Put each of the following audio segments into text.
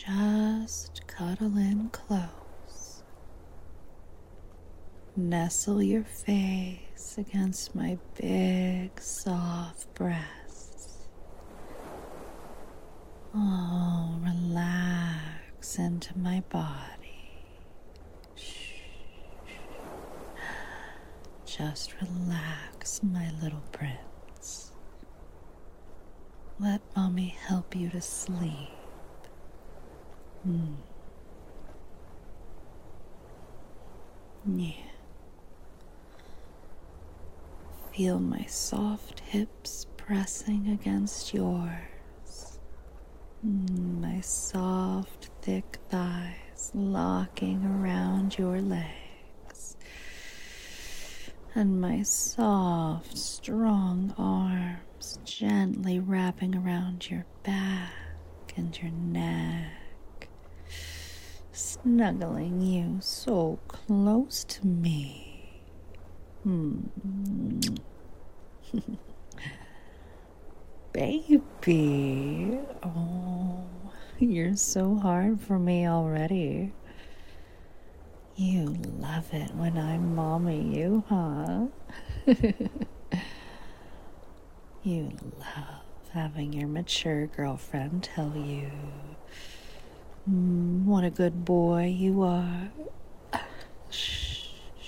Just cuddle in close. Nestle your face against my big, soft breasts. Oh, relax into my body. Shh. Just relax, my little prince. Let mommy help you to sleep. Yeah. Feel my soft hips pressing against yours. My soft, thick thighs locking around your legs. And my soft, strong arms gently wrapping around your back and your neck. Snuggling you so close to me. Baby. Oh, you're so hard for me already. You love it when I mommy you, huh? You love having your mature girlfriend tell you, what a good boy you are. Shh.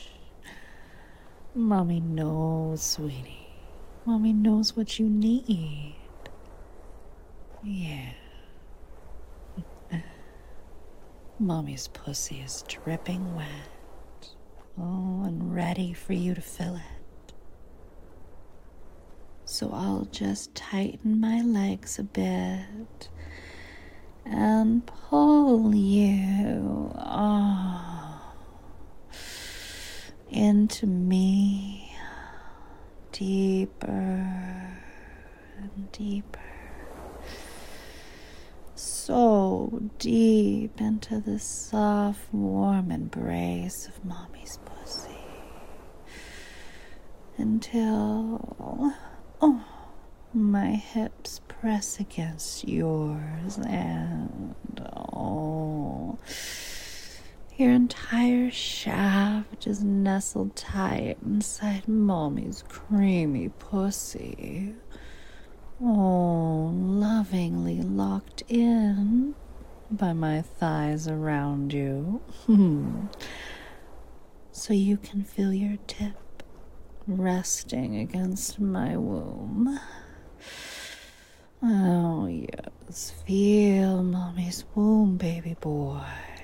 Mommy knows, sweetie. Mommy knows what you need. Yeah. Mommy's pussy is dripping wet. Oh, and ready for you to fill it. So I'll just tighten my legs a bit and pull you into me, deeper and deeper, so deep into the soft, warm embrace of mommy's pussy, until my hips press against yours and your entire shaft is nestled tight inside mommy's creamy pussy. Oh, lovingly locked in by my thighs around you. So you can feel your tip resting against my womb. Oh, yes. Feel mommy's womb, baby boy.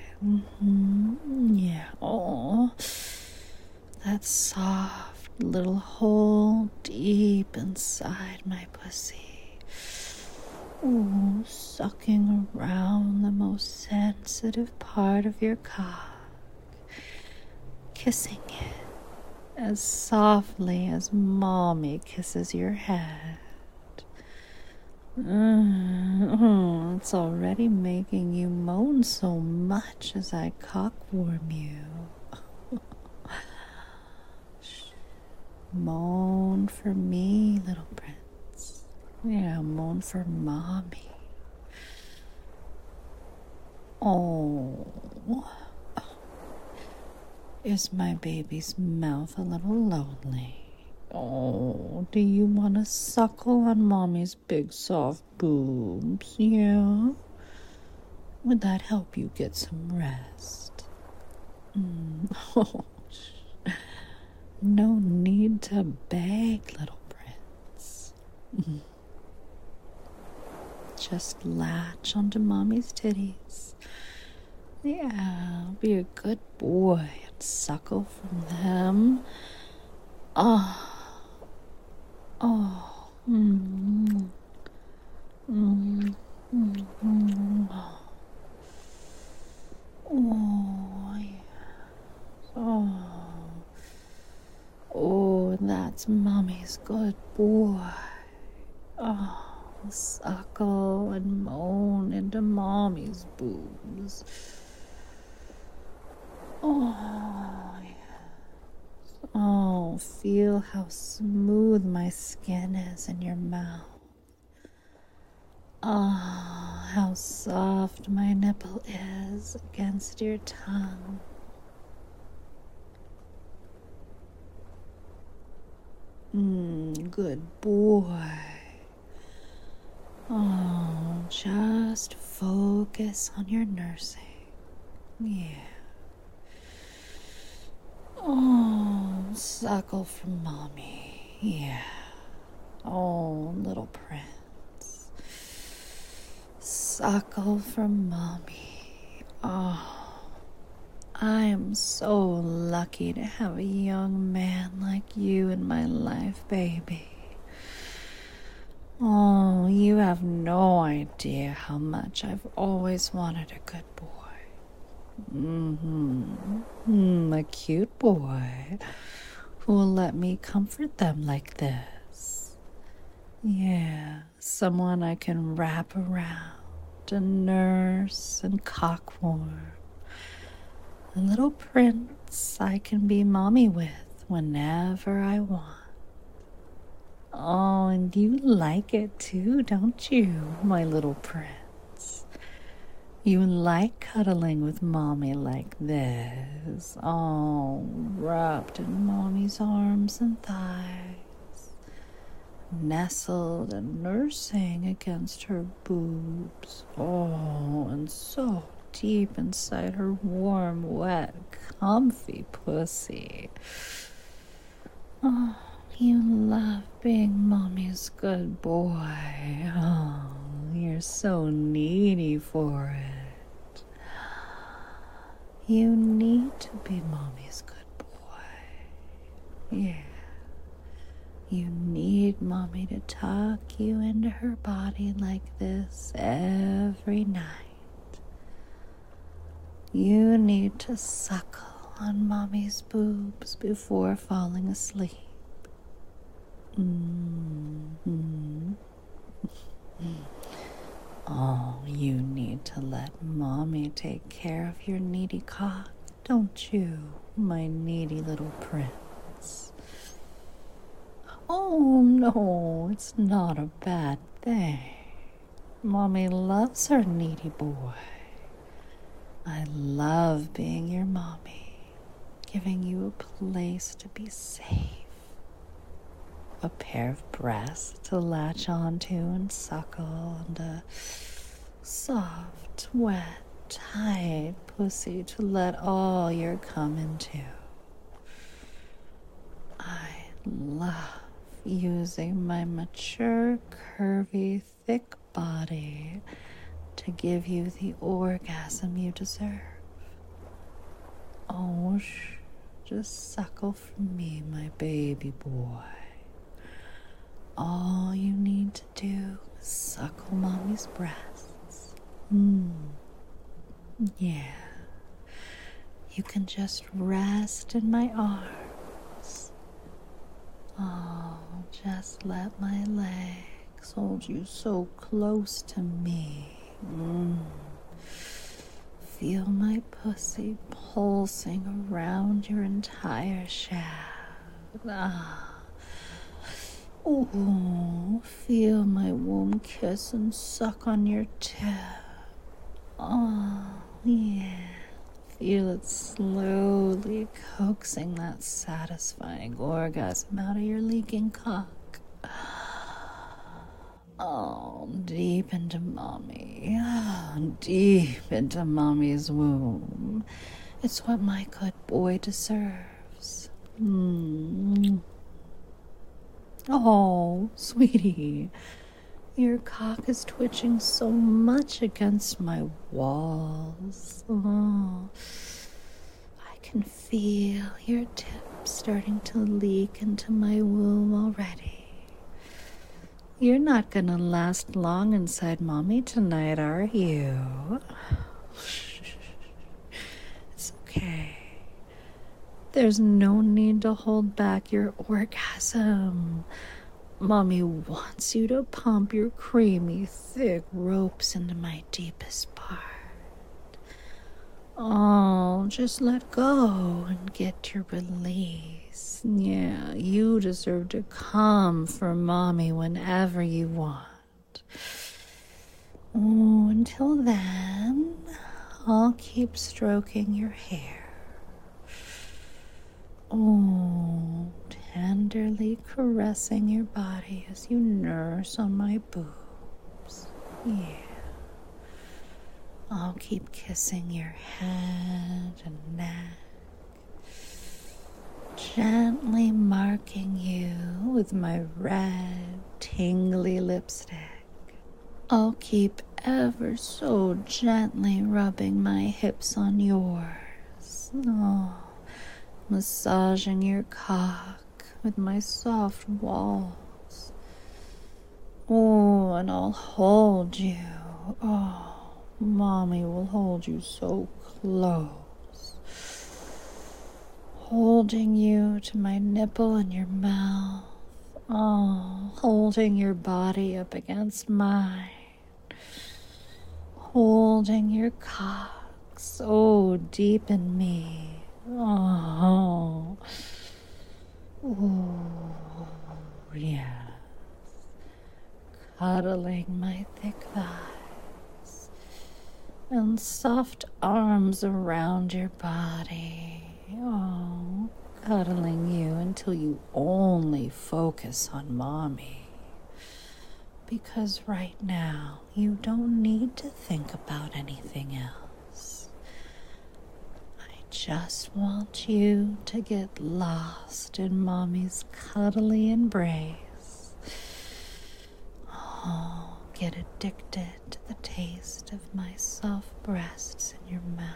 Yeah. Oh, that soft little hole deep inside my pussy. Oh, sucking around the most sensitive part of your cock. Kissing it as softly as mommy kisses your head. It's already making you moan so much as I cockworm you. Moan for me, little prince. Yeah, moan for mommy. Oh. Is my baby's mouth a little lonely? Oh, do you want to suckle on mommy's big soft boobs? Yeah? Would that help you get some rest? Oh, no need to beg, little prince. Just latch onto mommy's titties. Yeah, be a good boy and suckle from them. Oh. Oh, that's mommy's good boy. Oh, suckle and moan into mommy's boobs. Oh, yes. Oh, feel how smooth my skin is in your mouth. Ah, how soft my nipple is against your tongue. Good boy. Oh, just focus on your nursing. Yeah. Oh, suckle from mommy. Yeah. Oh, little prince. Suckle from mommy. Oh, I am so lucky to have a young man like you in my life, baby. Oh, you have no idea how much I've always wanted a good boy. A cute boy who will let me comfort them like this. Yeah, someone I can wrap around and nurse and cock warm. A little prince I can be mommy with whenever I want. Oh, and you like it too, don't you, my little prince? You like cuddling with mommy like this. Oh, wrapped in mommy's arms and thighs, nestled and nursing against her boobs. Oh, and so deep inside her warm, wet, comfy pussy. Oh, you love being mommy's good boy. Oh, you're so needy for it. You need to be mommy's good boy. Yeah. You need mommy to tuck you into her body like this every night. You need to suckle on mommy's boobs before falling asleep. Oh, you need to let mommy take care of your needy cock, don't you, my needy little prince? Oh, no, it's not a bad thing. Mommy loves her needy boy. I love being your mommy, giving you a place to be safe. A pair of breasts to latch onto and suckle, and a soft, wet, tight pussy to let all your cum into. I love using my mature, curvy, thick body to give you the orgasm you deserve. Oh, just suckle from me, my baby boy. All you need to do is suckle mommy's breasts. Yeah. You can just rest in my arms. Oh, just let my legs hold you so close to me. Feel my pussy pulsing around your entire shaft. Oh, feel my womb kiss and suck on your tip. Oh, yeah. Feel it slowly coaxing that satisfying orgasm out of your leaking cock. Oh, deep into mommy. Deep into mommy's womb. It's what my good boy deserves. Oh, sweetie, your cock is twitching so much against my walls. Oh, I can feel your tip starting to leak into my womb already. You're not gonna last long inside mommy tonight, are you? It's okay. There's no need to hold back your orgasm. Mommy wants you to pump your creamy, thick ropes into my deepest part. Oh, just let go and get your release. Yeah, you deserve to come for mommy whenever you want. Oh, until then, I'll keep stroking your hair. Oh, tenderly caressing your body as you nurse on my boobs. Yeah. I'll keep kissing your head and neck, gently marking you with my red, tingly lipstick. I'll keep ever so gently rubbing my hips on yours. Oh, massaging your cock with my soft walls. Oh, and I'll hold you. Oh, Mommy will hold you so close. Holding you to my nipple in your mouth. Oh, holding your body up against mine. Holding your cock so deep in me. Oh, yes. Cuddling my thick thighs and soft arms around your body. Oh, cuddling you until you only focus on Mommy. Because right now, you don't need to think about anything else. I just want you to get lost in Mommy's cuddly embrace. Oh, get addicted to the taste of my soft breasts in your mouth.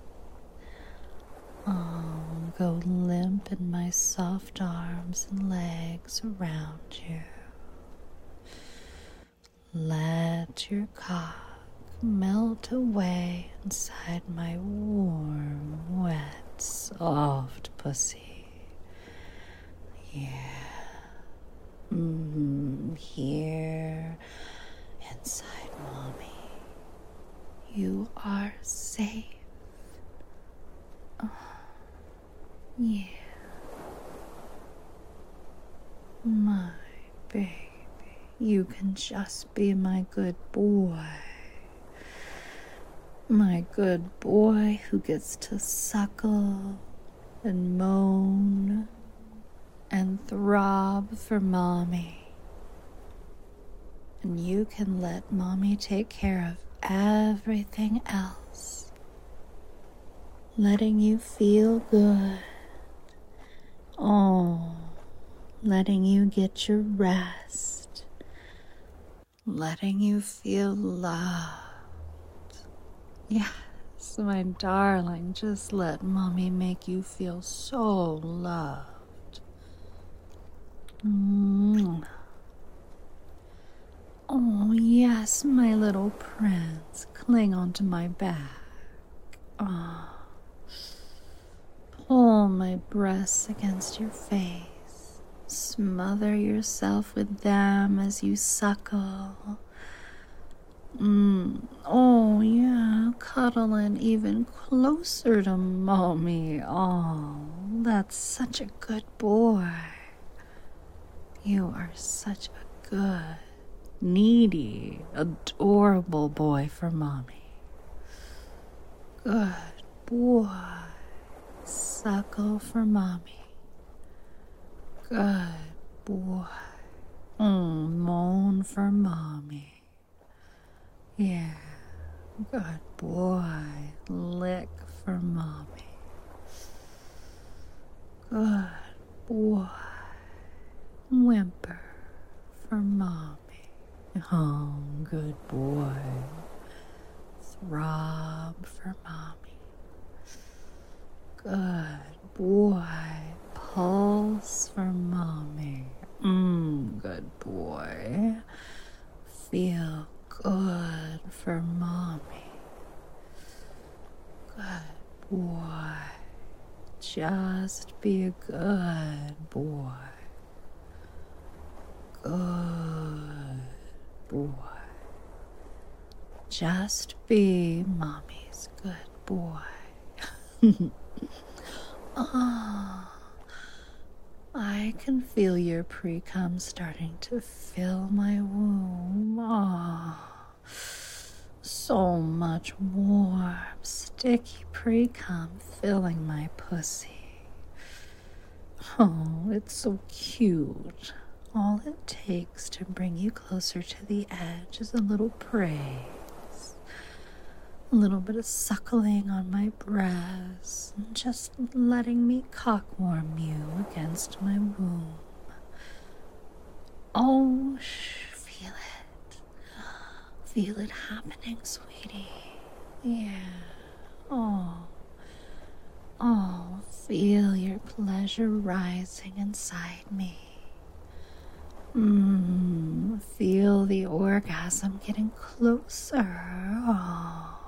Oh, go limp in my soft arms and legs around you. Let your cock melt away inside my warm, wet, soft pussy. Yeah. Here, inside Mommy, you are safe. Oh, yeah. My baby. You can just be my good boy. My good boy who gets to suckle and moan and throb for Mommy. And you can let Mommy take care of everything else. Letting you feel good. Oh, letting you get your rest. Letting you feel loved. Yes, my darling, just let Mommy make you feel so loved. Oh, yes, my little prince, cling onto my back. Oh, pull my breasts against your face. Smother yourself with them as you suckle. Oh, yeah, cuddling even closer to Mommy. Oh, that's such a good boy. You are such a good, needy, adorable boy for Mommy. Good boy. Suckle for Mommy. Good boy. Moan for Mommy. Yeah. Good boy. Lick for Mommy. Good boy. Whimper for Mommy. Oh, good boy. Throb for Mommy. Good boy. Pulse for Mommy. Good boy. Feel good for Mommy. Good boy. Just be a good boy. Good boy. Just be Mommy's good boy. I can feel your pre-cum starting to fill my womb. So much warm, sticky pre-cum filling my pussy. Oh, it's so cute. All it takes to bring you closer to the edge is a little praise, a little bit of suckling on my breast, and just letting me cock-warm you against my womb. Oh, feel it. Feel it happening, sweetie. Yeah. Oh, feel your pleasure rising inside me. Feel the orgasm getting closer. Oh.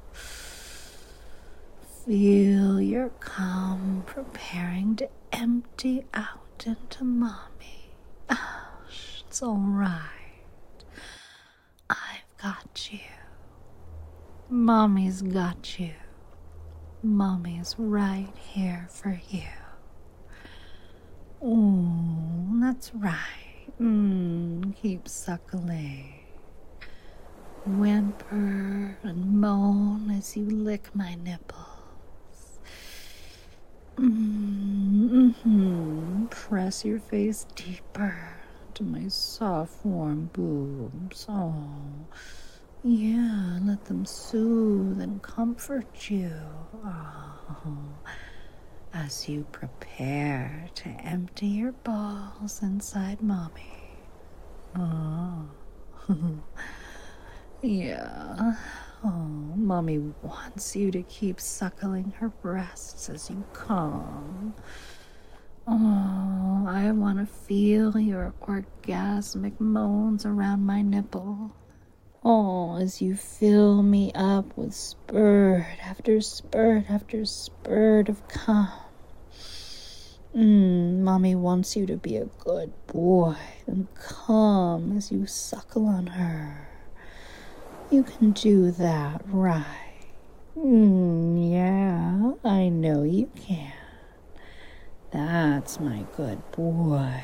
Feel your cum preparing to empty out into mommy. It's all right. I've got you. Mommy's got you. Mommy's right here for you. Oh, that's right. Keep suckling. Whimper and moan as you lick my nipples. Press your face deeper to my soft, warm boobs. Oh, yeah, let them soothe and comfort you. Oh, as you prepare to empty your balls inside mommy. Oh, yeah. Oh, mommy wants you to keep suckling her breasts as you come. Oh, I want to feel your orgasmic moans around my nipple. Oh, as you fill me up with spurt after spurt after spurt of cum. Mommy wants you to be a good boy and come as you suckle on her. You can do that, right? Yeah, I know you can. That's my good boy.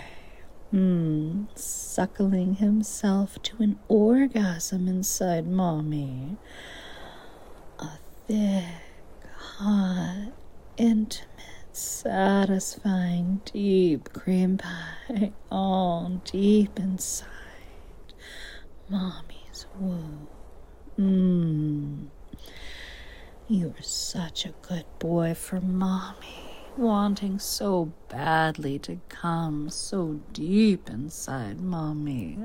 Suckling himself to an orgasm inside mommy. A thick, hot, intimate, satisfying, deep cream pie, all deep inside mommy's womb. You're such a good boy for mommy, wanting so badly to come so deep inside mommy.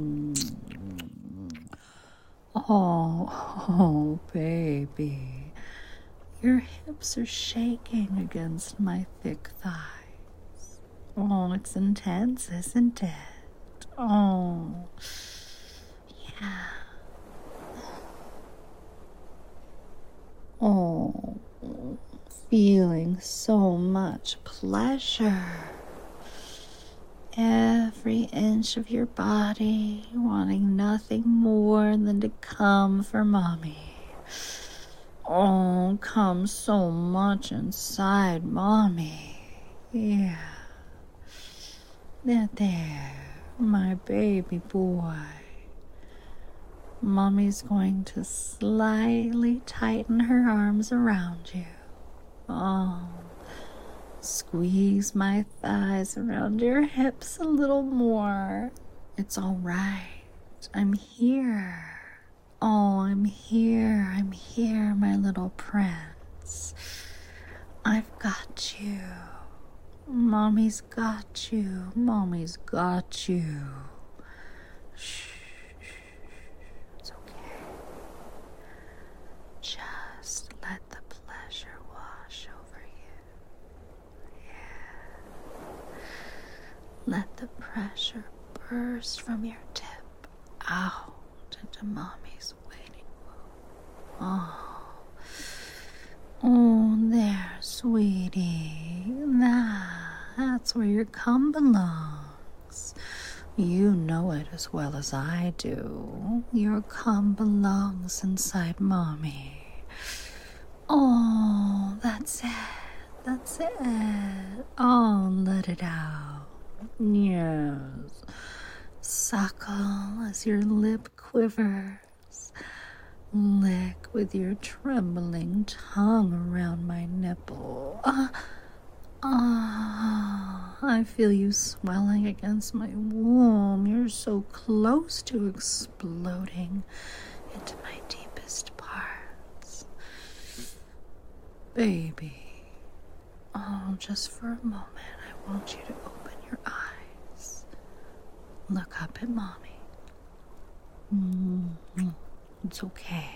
Oh, baby. Your hips are shaking against my thick thighs. Oh, it's intense, isn't it? Oh, yeah. Oh, feeling so much pleasure. Every inch of your body wanting nothing more than to come for mommy. Oh, come so much inside mommy. Yeah. There, my baby boy. Mommy's going to slightly tighten her arms around you. Oh, squeeze my thighs around your hips a little more. It's all right. I'm here. Oh, I'm here. I'm here, my little prince. I've got you. Mommy's got you. Mommy's got you. Shh. It's okay. Just let the pleasure wash over you. Yeah. Let the pressure burst from your tip out into mommy's waiting womb. Oh, there, sweetie. That's where your cum belongs. You know it as well as I do. Your cum belongs inside mommy. Oh, that's it. That's it. Oh, let it out. Yes. Suckle as your lip quivers. Lick with your trembling tongue around my nipple. I feel you swelling against my womb. You're so close to exploding into my deepest parts. Baby, just for a moment, I want you to open your eyes. Look up at Mommy. It's okay.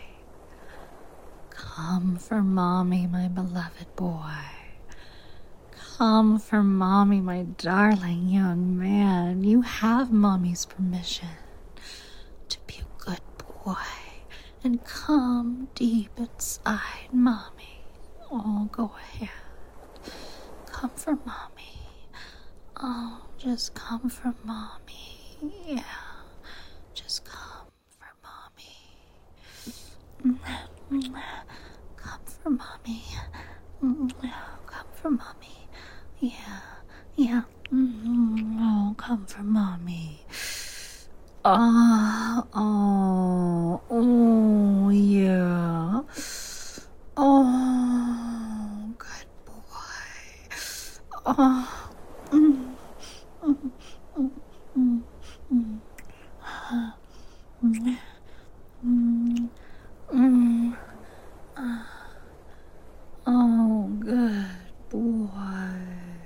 Come for Mommy, my beloved boy. Come for Mommy, my darling young man. You have Mommy's permission to be a good boy and come deep inside Mommy. Oh, go ahead. Come for Mommy. Oh, just come for Mommy. Yeah, just come for Mommy. Come for Mommy. Come for Mommy. Yeah. Oh, come for Mommy. Oh, yeah. Oh, good boy. Oh, oh, good boy.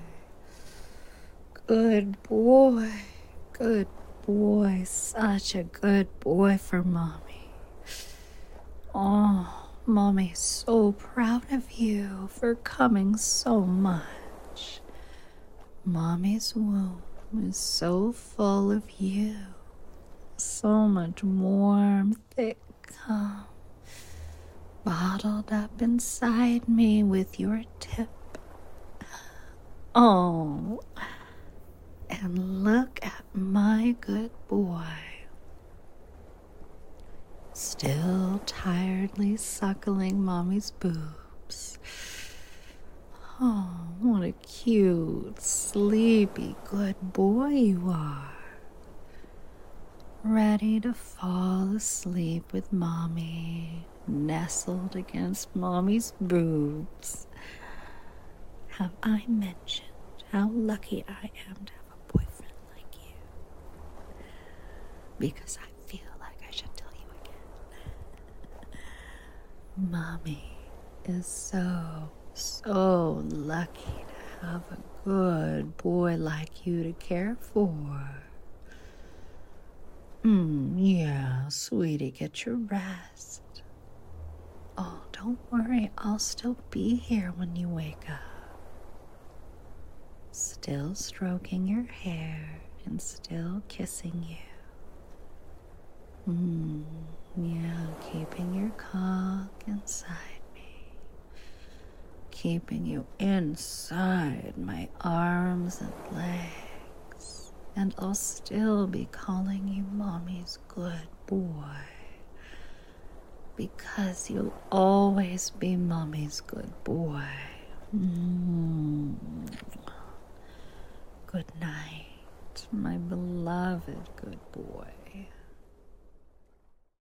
Good boy. Good boy. Such a good boy for Mommy. Oh, Mommy's so proud of you for coming so much. Mommy's womb is so full of you. So much warm, thick cum bottled up inside me with your tip. Oh, and look at my good boy, still tiredly suckling Mommy's boobs. Oh, what a cute, sleepy, good boy you are. Ready to fall asleep with Mommy, nestled against Mommy's boobs. Have I mentioned how lucky I am to have a boyfriend like you? Because I feel like I should tell you again. Mommy is so lucky to have a good boy like you to care for. Yeah, sweetie, get your rest. Oh, don't worry, I'll still be here when you wake up. Still stroking your hair and still kissing you. Yeah, keeping your cock inside me. Keeping you inside my arms and legs. And I'll still be calling you Mommy's good boy. Because you'll always be Mommy's good boy. Good night, my beloved good boy.